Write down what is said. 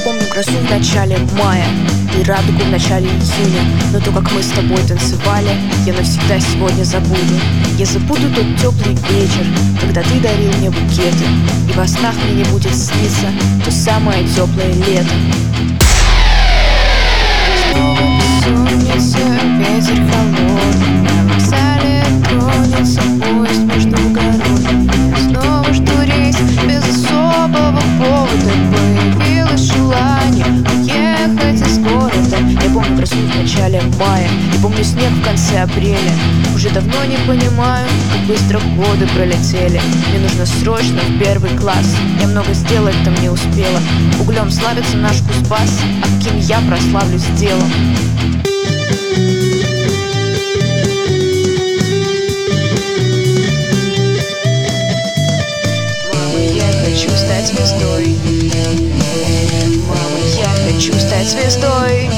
помню грозу в начале мая и радугу в начале июня, но то, как мы с тобой танцевали, я навсегда сегодня забуду. Я забуду тот теплый вечер, когда ты дарил мне букеты, и во снах мне не будет сниться то самое теплое лето. Снова бессонница, ветер холодный, на вокзале тронется поезд междугородний. Снова жду рейс без особого повода, появилось желание уехать из города. Я помню грозу в начале мая и помню снег в конце апреля. Уже давно не понимаю, как быстро годы пролетели. Мне нужно срочно в первый класс, я много сделать там не успела. Углем славится наш Кузбасс, а каким я прославлюсь делом. Мама, я хочу стать звездой. Мама, я хочу стать звездой.